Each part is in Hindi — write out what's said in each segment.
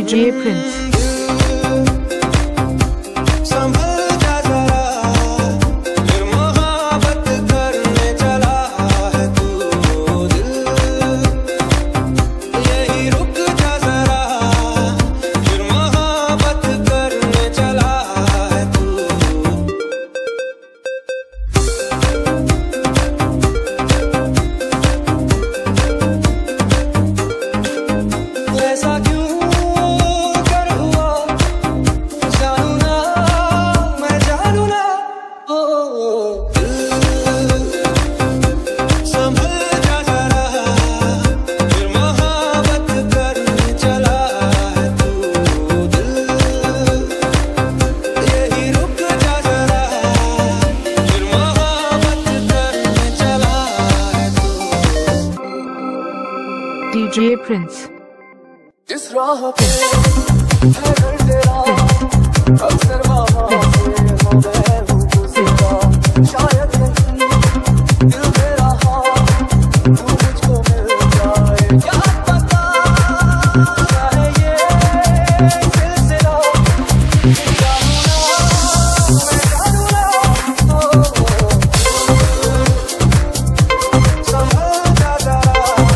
DJ Prince. DJ Prince. जिस राह पे है घर तेरा, अक्सर वहाँ से हो गए हूँ गुज़रा। शायद नहीं दिल मेरा हाथ तू मुझको मिल जाए, क्या पता चाहे ये सिलसिला। जानू ना मैं जानू ना, संभल जा जरा।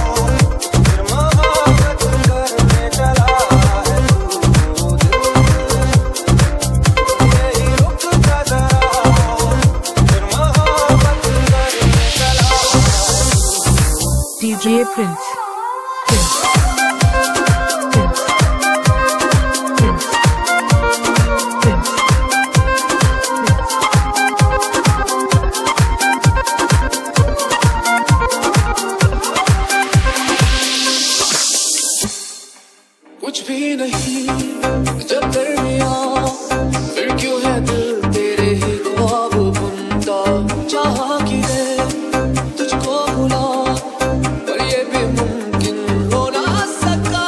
DJ Prince. कुछ भी नहीं जब दरमियां, फिर क्यों है दिल तेरे ही ख्वाब बुनता। चाहा कि तुझको भुला, पर ये भी मुमकिन हो ना सका।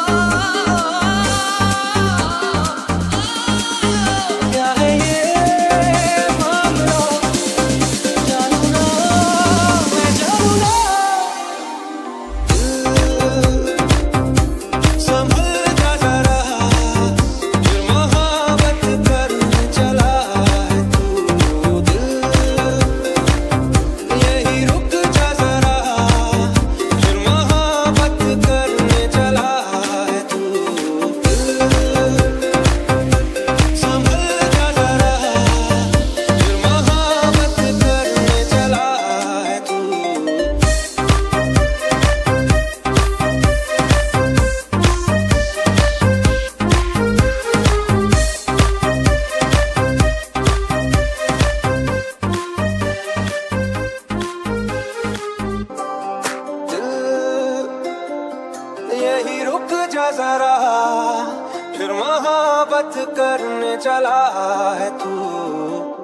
क्या है ये मामला, जानू ना मैं जानू ना। यही रुक जा जरा, फिर मोहब्बत करने चला है तू।